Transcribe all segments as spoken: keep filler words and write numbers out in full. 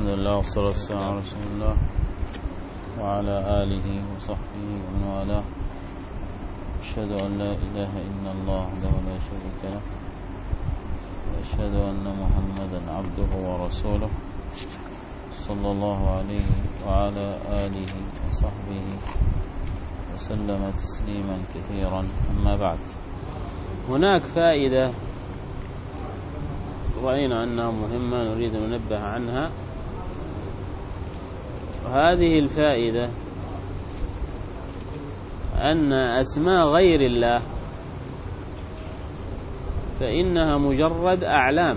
الحمد لله والصلاة والسلام على رسول الله وعلى آله وصحبه ومن والاه. أشهد أن لا إله إلا الله وحده لا شريك له، وأشهد أن محمدا عبده ورسوله صلى الله عليه وعلى آله وصحبه وسلم تسليما كثيرا. أما بعد، هناك فائدة رأينا أنها مهمة نريد أن ننبه عنها، وهذه الفائدة أن أسماء غير الله فإنها مجرد أعلام،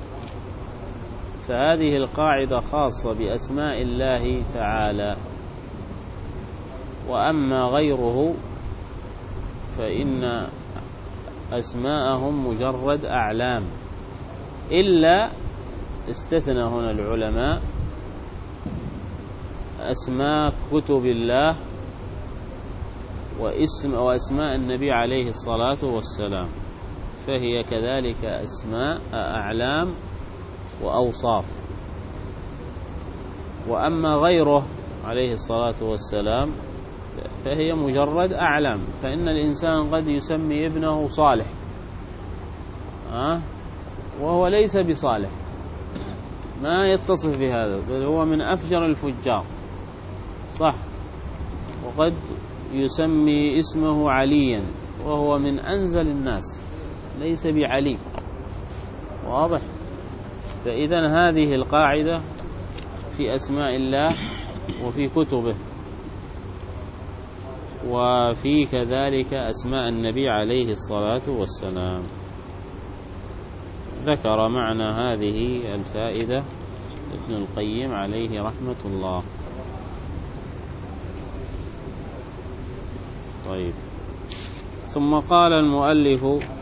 فهذه القاعدة خاصة بأسماء الله تعالى، وأما غيره فإن أسماءهم مجرد أعلام، إلا استثنى هنا العلماء أسماء كتب الله واسم وأسماء النبي عليه الصلاة والسلام، فهي كذلك أسماء أعلام وأوصاف. وأما غيره عليه الصلاة والسلام فهي مجرد أعلام، فإن الإنسان قد يسمي ابنه صالح أه؟ وهو ليس بصالح، ما يتصف بهذا، بل هو من أفجر الفجار، صح. وقد يسمي اسمه عليا وهو من أنزل الناس، ليس بعلي، واضح. فإذن هذه القاعدة في أسماء الله وفي كتبه، وفي كذلك أسماء النبي عليه الصلاة والسلام. ذكر معنى هذه الفائدة ابن القيم عليه رحمة الله. طيب، ثم قال المؤلف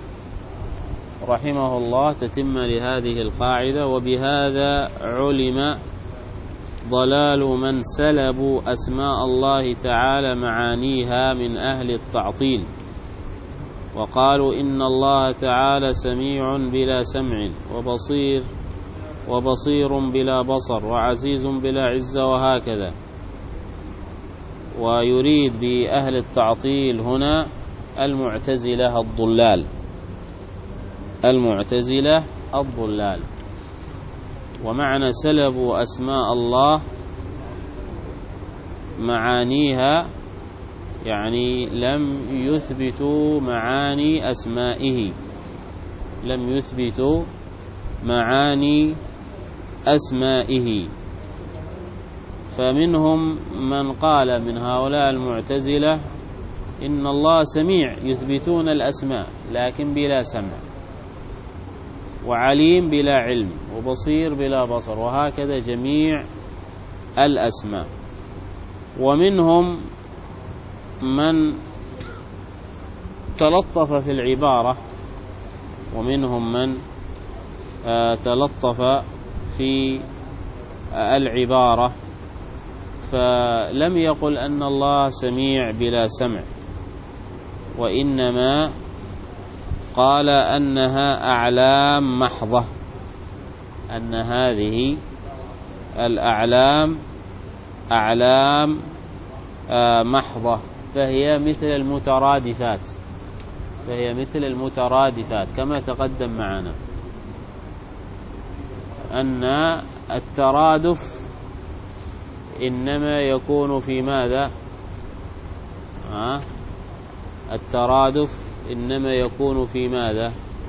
رحمه الله تتم لهذه القاعدة: وبهذا علم ضلال من سلبوا أسماء الله تعالى معانيها من أهل التعطيل، وقالوا إن الله تعالى سميع بلا سمع، وبصير وبصير بلا بصر، وعزيز بلا عزة، وهكذا. ويريد بأهل التعطيل هنا المعتزلة الضلال، المعتزلة الضلال. ومعنى سلبوا أسماء الله معانيها يعني لم يثبتوا معاني أسمائه، لم يثبتوا معاني أسمائه. فمنهم من قال من هؤلاء المعتزلة إن الله سميع، يثبتون الأسماء لكن بلا سمع، وعليم بلا علم، وبصير بلا بصر، وهكذا جميع الأسماء. ومنهم من تلطف في العبارة، ومنهم من تلطف في العبارة، فلم يقل أن الله سميع بلا سمع، وإنما قال أنها أعلام محضة، أن هذه الأعلام أعلام محضة، فهي مثل المترادفات، فهي مثل المترادفات كما تقدم معنا أن الترادف إنما يكون في ماذا؟ آه؟ الترادف إنما يكون في ماذا؟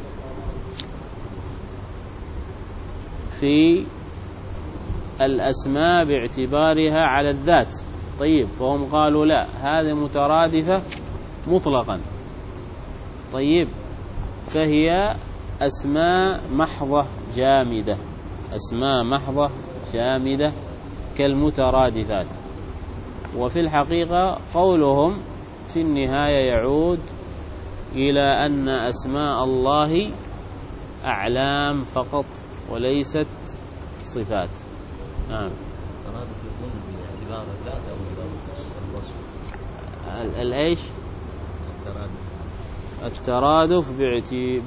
في الأسماء باعتبارها على الذات. طيب، فهم قالوا لا، هذه مترادفة مطلقا. طيب، فهي أسماء محضة جامدة، أسماء محضة جامدة كالمترادفات. وفي الحقيقة قولهم في النهاية يعود إلى أن أسماء الله أعلام فقط وليست صفات. نعم. الأيش؟ الترادف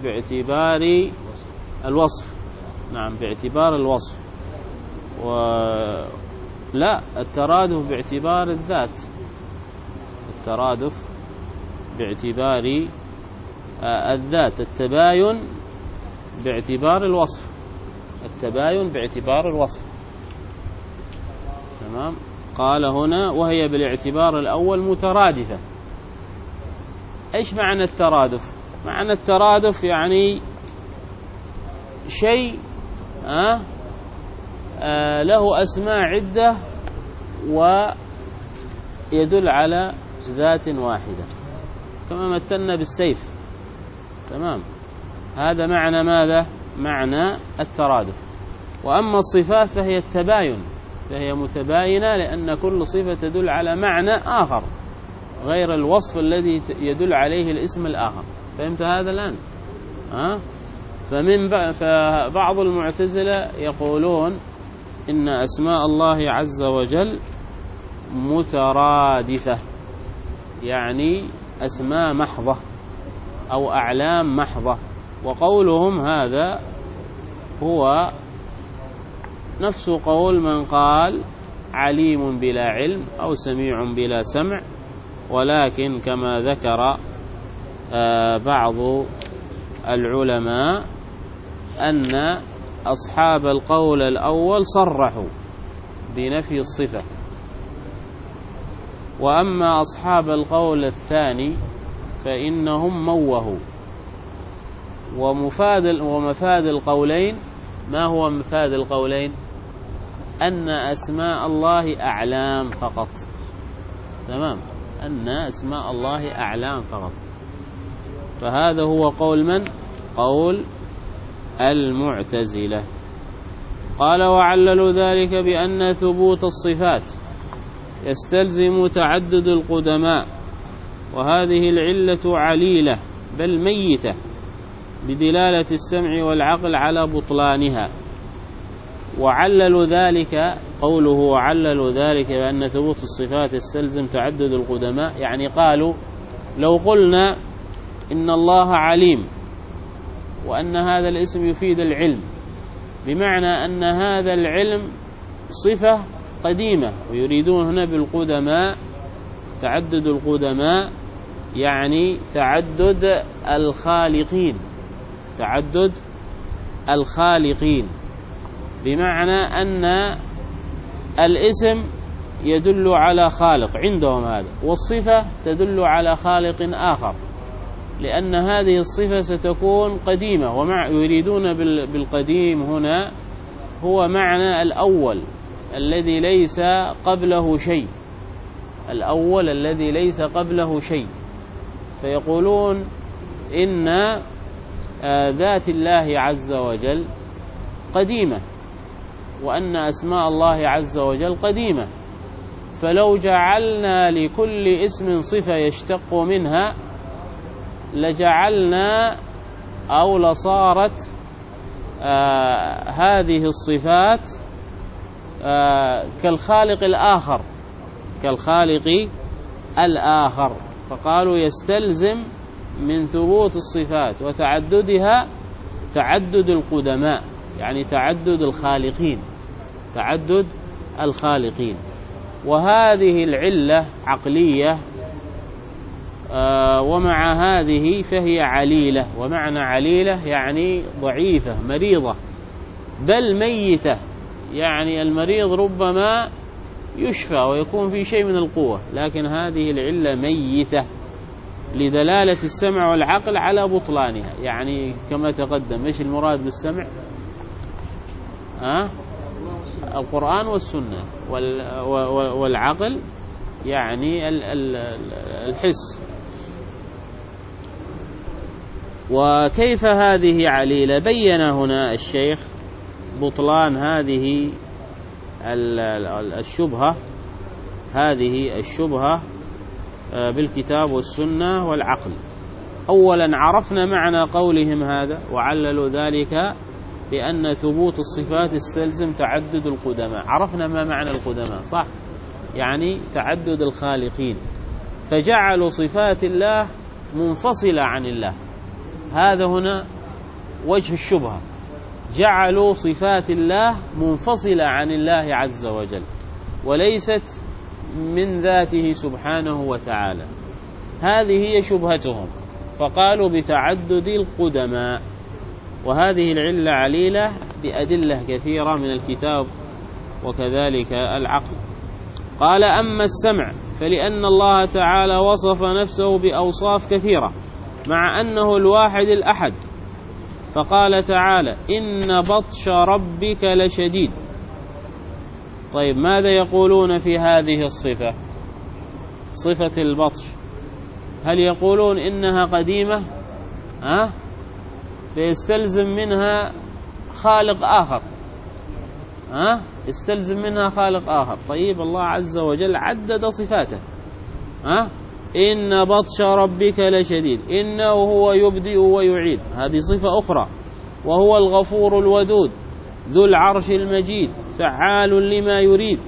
باعتبار الوصف، نعم، باعتبار الوصف. و لا، الترادف باعتبار الذات، الترادف باعتبار الذات، التباين باعتبار الوصف، التباين باعتبار الوصف. تمام. قال هنا وهي بالاعتبار الأول مترادفة. إيش معنى الترادف؟ معنى الترادف يعني شيء آه آه له أسماء عدة ويدل على ذات واحدة، كما مثلنا بالسيف. تمام. هذا معنى ماذا؟ معنى الترادف. وأما الصفات فهي التباين، فهي متباينة لأن كل صفة تدل على معنى آخر غير الوصف الذي يدل عليه الاسم الآخر. فهمت هذا الآن؟ أه؟ فمن فبعض المعتزلة يقولون إن أسماء الله عز وجل مترادفة، يعني أسماء محضة أو أعلام محضة. وقولهم هذا هو نفس قول من قال عليم بلا علم أو سميع بلا سمع، ولكن كما ذكر بعض العلماء أن أصحاب القول الأول صرحوا بنفي الصفة، وأما أصحاب القول الثاني فإنهم موهوا. ومفاد ومفاد القولين، ما هو مفاد القولين؟ أن أسماء الله أعلام فقط. تمام. أن أسماء الله أعلام فقط. فهذا هو قول من؟ قول المعتزلة. قال وعللوا ذلك بأن ثبوت الصفات يستلزم تعدد القدماء، وهذه العلة عليلة بل ميتة بدلالة السمع والعقل على بطلانها. وعللوا ذلك، قوله وعللوا ذلك بأن ثبوت الصفات يستلزم تعدد القدماء، يعني قالوا لو قلنا إن الله عليم وأن هذا الاسم يفيد العلم، بمعنى أن هذا العلم صفة قديمة، ويريدون هنا بالقدماء تعدد القدماء يعني تعدد الخالقين، تعدد الخالقين، بمعنى أن الاسم يدل على خالق عندهم هذا، والصفة تدل على خالق آخر، لأن هذه الصفة ستكون قديمة. ومع يريدون بالقديم هنا هو معنى الأول الذي ليس قبله شيء، الأول الذي ليس قبله شيء. فيقولون إن ذات الله عز وجل قديمة، وأن أسماء الله عز وجل قديمة، فلو جعلنا لكل اسم صفة يشتق منها لجعلنا أو لصارت آه هذه الصفات آه كالخالق الآخر، كالخالق الآخر. فقالوا يستلزم من ثبوت الصفات وتعددها تعدد القدماء، يعني تعدد الخالقين، تعدد الخالقين. وهذه العلة عقلية، آه ومع هذه فهي عليلة. ومعنى عليلة يعني ضعيفة مريضة بل ميتة، يعني المريض ربما يشفى ويكون في شيء من القوة، لكن هذه العلة ميتة لدلالة السمع والعقل على بطلانها. يعني كما تقدم ايش المراد بالسمع؟ أه؟ القرآن والسنة، والعقل يعني الحس. وكيف هذه عليلة؟ بين هنا الشيخ بطلان هذه الشبهة، هذه الشبهة بالكتاب والسنة والعقل. أولا عرفنا معنى قولهم هذا وعللوا ذلك بأن ثبوت الصفات يستلزم تعدد القدماء. عرفنا ما معنى القدماء، صح؟ يعني تعدد الخالقين، فجعلوا صفات الله منفصلة عن الله. هذا هنا وجه الشبهة، جعلوا صفات الله منفصلة عن الله عز وجل. وليست من ذاته سبحانه وتعالى. هذه هي شبهتهم، فقالوا بتعدد القدماء، وهذه العلة عليلة بأدلة كثيرة من الكتاب وكذلك العقل. قال أما السمع فلأن الله تعالى وصف نفسه بأوصاف كثيرة مع أنه الواحد الأحد، فقال تعالى إن بطش ربك لشديد. طيب ماذا يقولون في هذه الصفة، صفة البطش؟ هل يقولون إنها قديمة أه؟ فيستلزم منها خالق آخر أه؟ يستلزم منها خالق آخر. طيب الله عز وجل عدد صفاته أه؟ إن بطش ربك لشديد، إنه هو يبدئ ويعيد، هذه صفة أخرى، وهو الغفور الودود ذو العرش المجيد فعال لما يريد.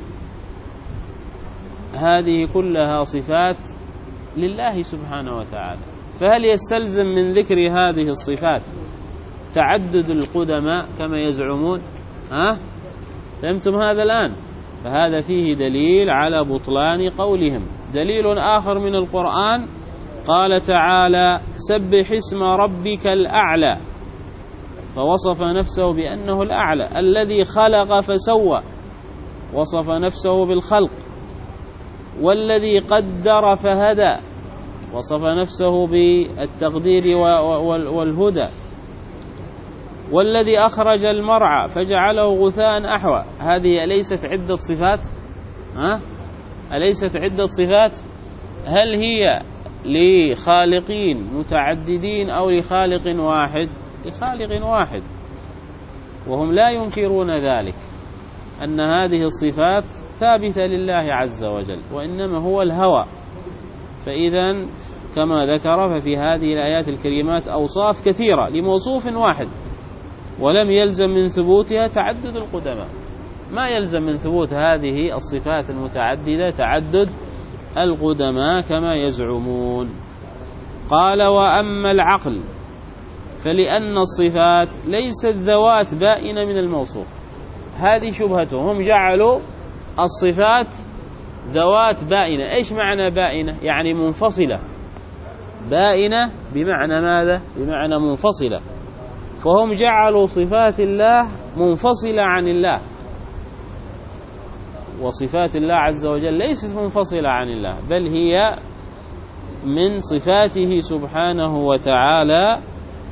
هذه كلها صفات لله سبحانه وتعالى، فهل يستلزم من ذكر هذه الصفات تعدد القدماء كما يزعمون؟ ها؟ فهمتم هذا الآن؟ فهذا فيه دليل على بطلان قولهم. دليل آخر من القرآن قال تعالى سبح اسم ربك الأعلى، فوصف نفسه بأنه الأعلى، الذي خلق فسوى وصف نفسه بالخلق، والذي قدر فهدى وصف نفسه بالتقدير والهدى، والذي أخرج المرعى فجعله غثاء أحوى. هذه أليست عدة صفات؟ ها؟ أليست عدة صفات؟ هل هي لخالقين متعددين أو لخالق واحد؟ لخالق واحد، وهم لا ينكرون ذلك، أن هذه الصفات ثابتة لله عز وجل، وإنما هو الهوى. فإذا كما ذكر ففي هذه الآيات الكريمات أوصاف كثيرة لموصوف واحد، ولم يلزم من ثبوتها تعدد القدماء. ما يلزم من ثبوت هذه الصفات المتعددة تعدد القدماء كما يزعمون. قال وأما العقل فلأن الصفات ليست ذوات بائنة من الموصوف. هذه شبهتهم، هم جعلوا الصفات ذوات بائنة. إيش معنى بائنة؟ يعني منفصلة. بائنة بمعنى ماذا؟ بمعنى منفصلة. فهم جعلوا صفات الله منفصلة عن الله، وصفات الله عز وجل ليست منفصلة عن الله، بل هي من صفاته سبحانه وتعالى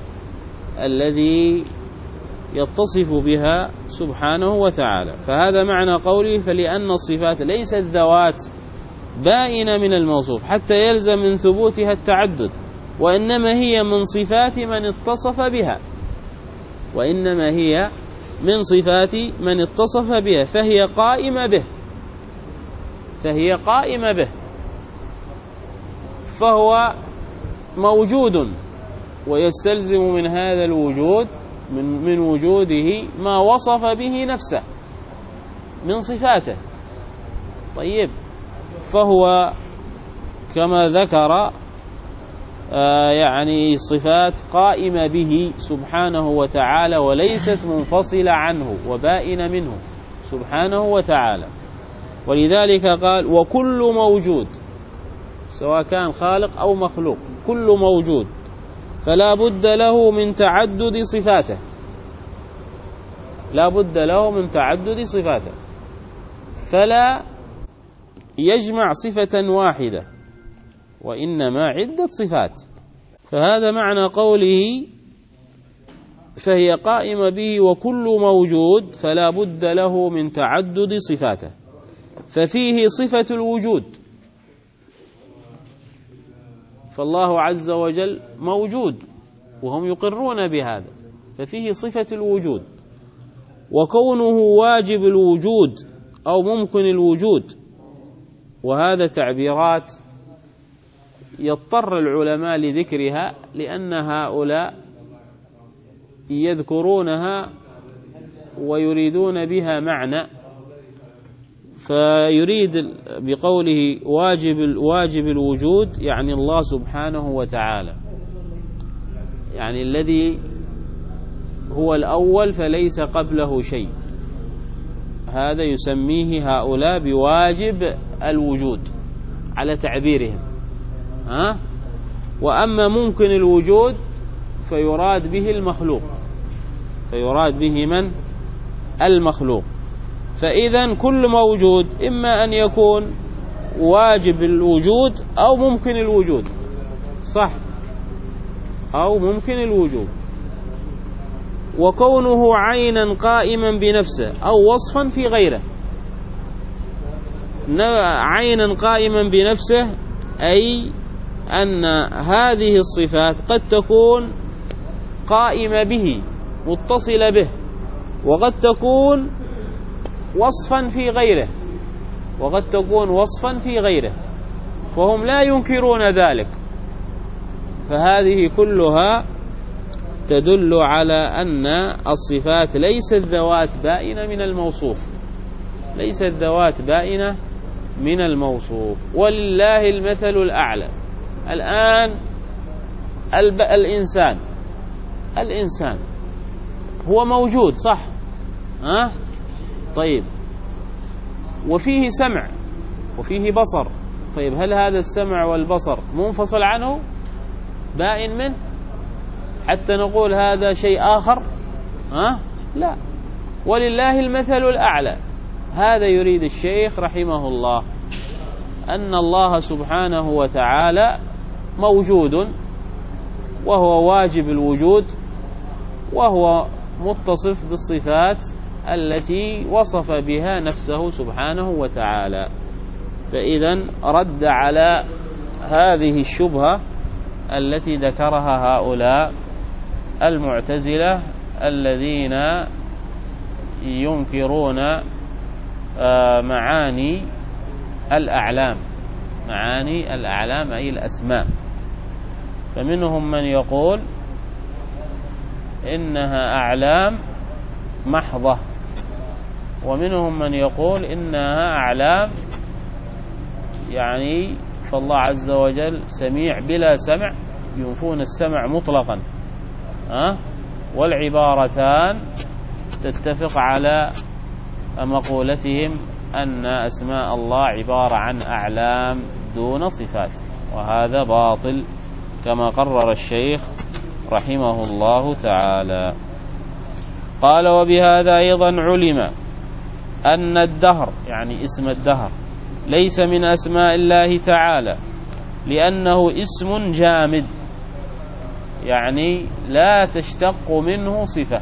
الذي يتصف بها سبحانه وتعالى. فهذا معنى قوله فلأن الصفات ليست ذوات بائنة من الموصوف حتى يلزم من ثبوتها التعدد، وإنما هي من صفات من اتصف بها، وإنما هي من صفات من اتصف بها، فهي قائمة به فهي قائمة به فهو موجود، ويستلزم من هذا الوجود من, من وجوده ما وصف به نفسه من صفاته. طيب، فهو كما ذكر آه يعني صفات قائمة به سبحانه وتعالى، وليست منفصلة عنه وبائنة منه سبحانه وتعالى. ولذلك قال وكل موجود، سواء كان خالق أو مخلوق، كل موجود فلا بد له من تعدد صفاته، لا بد له من تعدد صفاته، فلا يجمع صفة واحدة وإنما عدة صفات. فهذا معنى قوله فهي قائمة به وكل موجود فلا بد له من تعدد صفاته. ففيه صفة الوجود، فالله عز وجل موجود وهم يقرون بهذا، ففيه صفة الوجود، وكونه واجب الوجود أو ممكن الوجود، وهذا تعبيرات يضطر العلماء لذكرها لأن هؤلاء يذكرونها ويريدون بها معنى، فيريد بقوله واجب واجب الوجود يعني الله سبحانه وتعالى، يعني الذي هو الأول فليس قبله شيء، هذا يسميه هؤلاء بواجب الوجود على تعبيرهم. ها؟ وأما ممكن الوجود فيراد به المخلوق، فيراد به من؟ المخلوق. فإذا كل موجود إما أن يكون واجب الوجود أو ممكن الوجود، صح؟ أو ممكن الوجود. وكونه عينا قائما بنفسه أو وصفا في غيره. عينا قائما بنفسه أي أن هذه الصفات قد تكون قائمة به متصلة به، وقد تكون وصفا في غيره، وقد تكون وصفا في غيره، فهم لا ينكرون ذلك. فهذه كلها تدل على أن الصفات ليست ذوات بائنة من الموصوف، ليست ذوات بائنة من الموصوف. ولله المثل الأعلى. الآن الإنسان الإنسان هو موجود، صح؟ ها؟ طيب، وفيه سمع وفيه بصر. طيب، هل هذا السمع والبصر منفصل عنه بائن منه حتى نقول هذا شيء آخر؟ ها؟ لا. ولله المثل الأعلى. هذا يريد الشيخ رحمه الله أن الله سبحانه وتعالى موجود، وهو واجب الوجود، وهو متصف بالصفات التي وصف بها نفسه سبحانه وتعالى. فإذا رد على هذه الشبهة التي ذكرها هؤلاء المعتزلة الذين ينكرون معاني الأعلام، معاني الأعلام أي الأسماء. فمنهم من يقول إنها أعلام محضة، ومنهم من يقول إنها أعلام يعني فالله عز وجل سميع بلا سمع، ينفون السمع مطلقا. أه؟ والعبارتان تتفق على مقولتهم أن أسماء الله عبارة عن أعلام دون صفات، وهذا باطل كما قرر الشيخ رحمه الله تعالى. قال: وبهذا أيضا علم أن الدهر يعني اسم الدهر ليس من أسماء الله تعالى، لأنه اسم جامد، يعني لا تشتق منه صفة.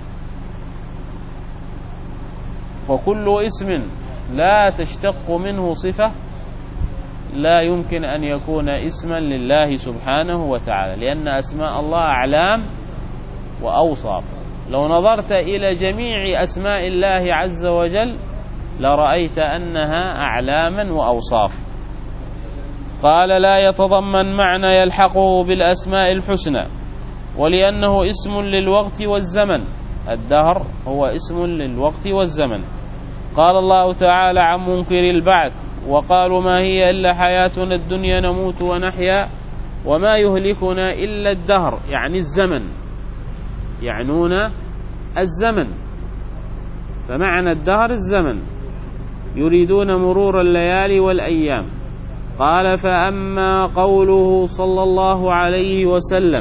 وكل اسم لا تشتق منه صفة لا يمكن أن يكون اسما لله سبحانه وتعالى، لأن أسماء الله أعلام وأوصاف. لو نظرت إلى جميع أسماء الله عز وجل لرأيت أنها أعلاما وأوصاف. قال: لا يتضمن معنى يلحقه بالأسماء الحسنى، ولأنه اسم للوقت والزمن. الدهر هو اسم للوقت والزمن. قال الله تعالى عن منكر البعث: وقالوا ما هي إلا حياتنا الدنيا نموت ونحيا وما يهلكنا إلا الدهر، يعني الزمن، يعنون الزمن. فمعنى الدهر الزمن، يريدون مرور الليالي والأيام. قال: فأما قوله صلى الله عليه وسلم: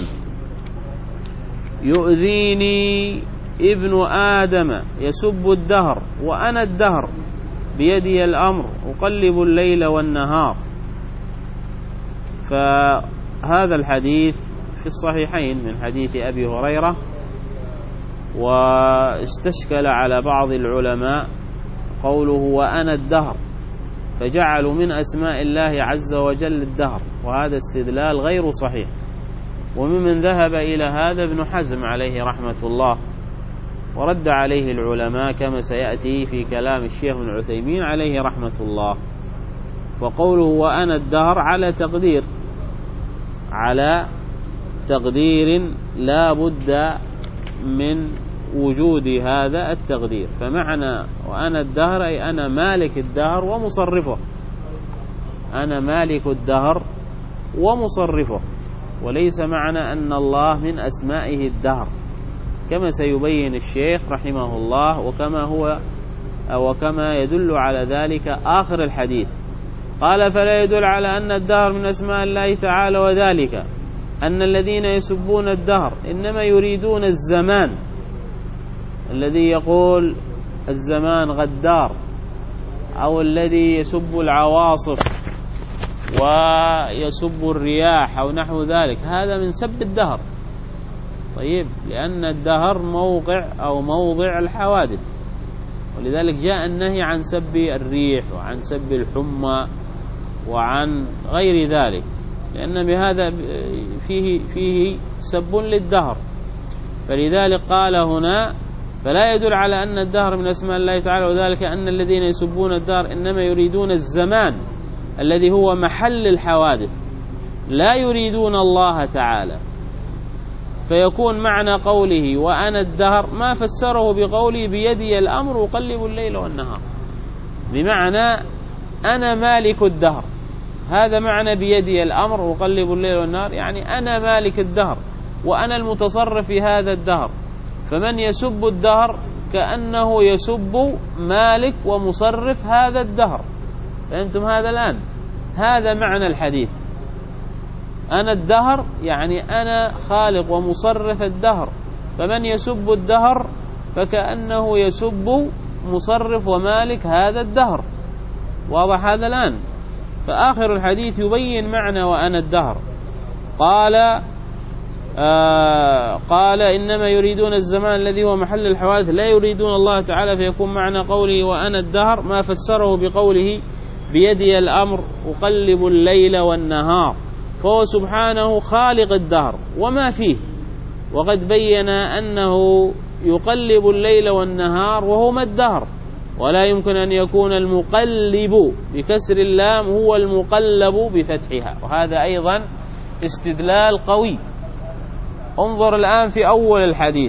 يؤذيني ابن آدم يسب الدهر وأنا الدهر بيدي الأمر أقلب الليل والنهار، فهذا الحديث في الصحيحين من حديث أبي هريرة، واستشكل على بعض العلماء قوله وأنا الدهر، فجعلوا من أسماء الله عز وجل الدهر، وهذا استدلال غير صحيح. وممن ذهب إلى هذا ابن حزم عليه رحمة الله، ورد عليه العلماء كما سيأتي في كلام الشيخ ابن عثيمين عليه رحمة الله. فقوله وأنا الدهر على تقدير على تقدير لا بد من وجود هذا التقدير. فمعنى وأنا الدهر أي أنا مالك الدهر ومصرفه، أنا مالك الدهر ومصرفه، وليس معنى أن الله من أسمائه الدهر، كما سيبين الشيخ رحمه الله، وكما هو وكما يدل على ذلك آخر الحديث. قال فلا يدل على أن الدهر من أسماء الله تعالى، وذلك أن الذين يسبون الدهر إنما يريدون الزمان، الذي يقول الزمان غدار، أو الذي يسب العواصف ويسب الرياح أو نحو ذلك، هذا من سب الدهر. طيب، لأن الدهر موقع أو موضع الحوادث، ولذلك جاء النهي عن سب الريح وعن سب الحمى وعن غير ذلك، لأن بهذا فيه فيه سب للدهر. فلذلك قال هنا فلا يدل على أن الدهر من أسماء الله تعالى، وذلك أن الذين يسبون الدهر إنما يريدون الزمان الذي هو محل الحوادث، لا يريدون الله تعالى. فيكون معنى قوله وأنا الدهر ما فسره بقوله بيدي الأمر أقلب الليل والنهار، بمعنى أنا مالك الدهر. هذا معنى بيدي الأمر أقلب الليل والنهار، يعني أنا مالك الدهر وأنا المتصرف في هذا الدهر. فمن يسب الدهر كأنه يسب مالك ومصرف هذا الدهر. فأنتم هذا الآن، هذا معنى الحديث. أنا الدهر يعني أنا خالق ومصرف الدهر، فمن يسب الدهر فكأنه يسب مصرف ومالك هذا الدهر. واضح هذا الآن؟ فآخر الحديث يبين معنى وأنا الدهر. قال آه قال إنما يريدون الزمان الذي هو محل الحوادث، لا يريدون الله تعالى. فيكون معنى قوله وأنا الدهر ما فسره بقوله بيدي الأمر أقلب الليل والنهار، فهو سبحانه خالق الدهر وما فيه، وقد بين أنه يقلب الليل والنهار وهو ما الدهر، ولا يمكن أن يكون المقلب بكسر اللام هو المقلب بفتحها، وهذا أيضا استدلال قوي. انظر الآن في أول الحديث،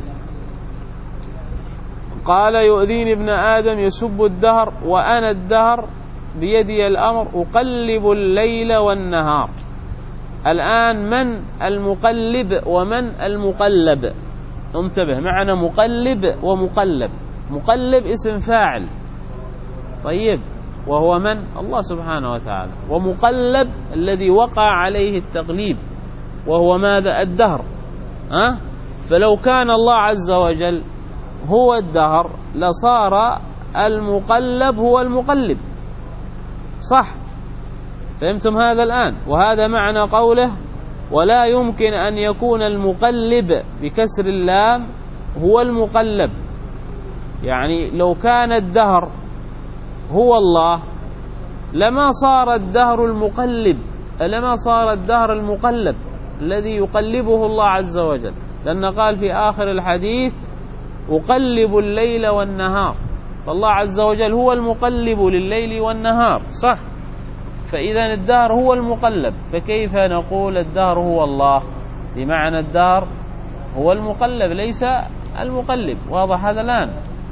قال يؤذيني ابن آدم يسب الدهر وأنا الدهر بيدي الأمر أقلب الليل والنهار. الآن من المقلب ومن المقلب؟ انتبه، معنى مقلب ومقلب. مقلب اسم فاعل، طيب، وهو من؟ الله سبحانه وتعالى. ومقلب الذي وقع عليه التقليب، وهو ماذا؟ الدهر. أه؟ فلو كان الله عز وجل هو الدهر لصار المقلب هو المقلب، صح؟ فهمتم هذا الآن؟ وهذا معنى قوله ولا يمكن أن يكون المقلب بكسر اللام هو المقلب. يعني لو كان الدهر هو الله لما صار الدهر المقلب، لما صار الدهر المقلب الذي يقلبه الله عز وجل، لأن قال في آخر الحديث أقلب الليل والنهار، فالله عز وجل هو المقلب لليل والنهار، صح؟ فإذا الدهر هو المقلب، فكيف نقول الدهر هو الله؟ بمعنى الدهر هو المقلب ليس المقلب. واضح هذا الآن؟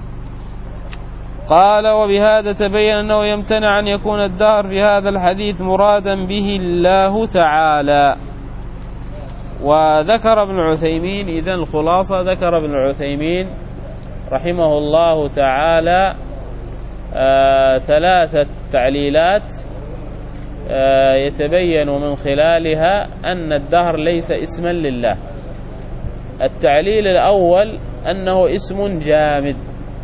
قال وبهذا تبين أنه يمتنع أن يكون الدهر في هذا الحديث مرادا به الله تعالى. وذكر ابن عثيمين، إذن الخلاصة ذكر ابن عثيمين رحمه الله تعالى آه ثلاثة تعليلات آه يتبين من خلالها أن الدهر ليس اسما لله. التعليل الأول أنه اسم جامد،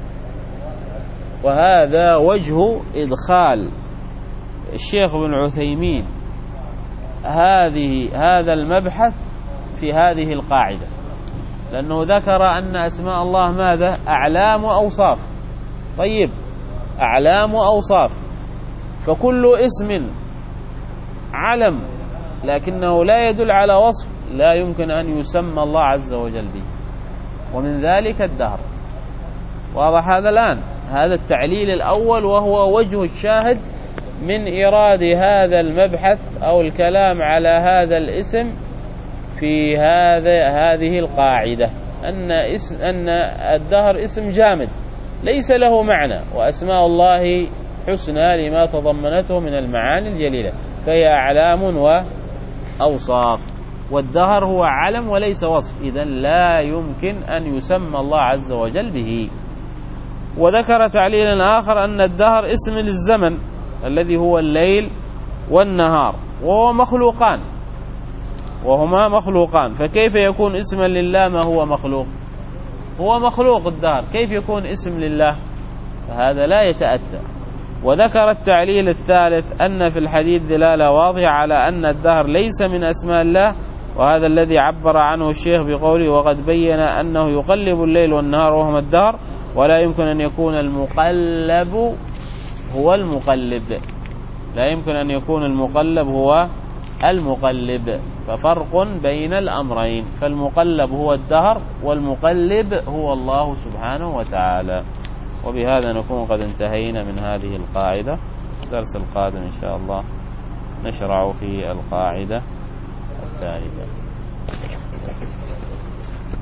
وهذا وجه إدخال الشيخ ابن عثيمين هذه هذا المبحث في هذه القاعدة، لأنه ذكر أن أسماء الله ماذا؟ أعلام وأوصاف. طيب، أعلام وأوصاف، فكل اسم علم لكنه لا يدل على وصف لا يمكن أن يسمى الله عز وجل به، ومن ذلك الدهر. واضح هذا الآن؟ هذا التعليل الأول، وهو وجه الشاهد من إيراد هذا المبحث أو الكلام على هذا الاسم في هذا هذه القاعدة، أن اسم أن الدهر اسم جامد ليس له معنى، وأسماء الله حسنى لما تضمنته من المعاني الجليلة، فهي أعلام وأوصاف، والدهر هو علم وليس وصف، إذن لا يمكن أن يسمى الله عز وجل به. وذكر تعليلا آخر أن الدهر اسم للزمن الذي هو الليل والنهار، وهو مخلوقان وهما مخلوقان، فكيف يكون اسما لله ما هو مخلوق؟ هو مخلوق الدهر، كيف يكون اسم لله؟ فهذا لا يتأتى. وذكر التعليل الثالث أن في الحديث دلالة واضحة على أن الدهر ليس من أسماء الله، وهذا الذي عبر عنه الشيخ بقوله وقد بين أنه يقلب الليل والنهار وهما الدهر، ولا يمكن أن يكون المقلب هو المقلب، لا يمكن أن يكون المقلب هو المقلب، ففرق بين الأمرين، فالمقلب هو الدهر والمقلب هو الله سبحانه وتعالى. وبهذا نكون قد انتهينا من هذه القاعدة. الدرس القادم إن شاء الله نشرع في القاعدة الثالثة.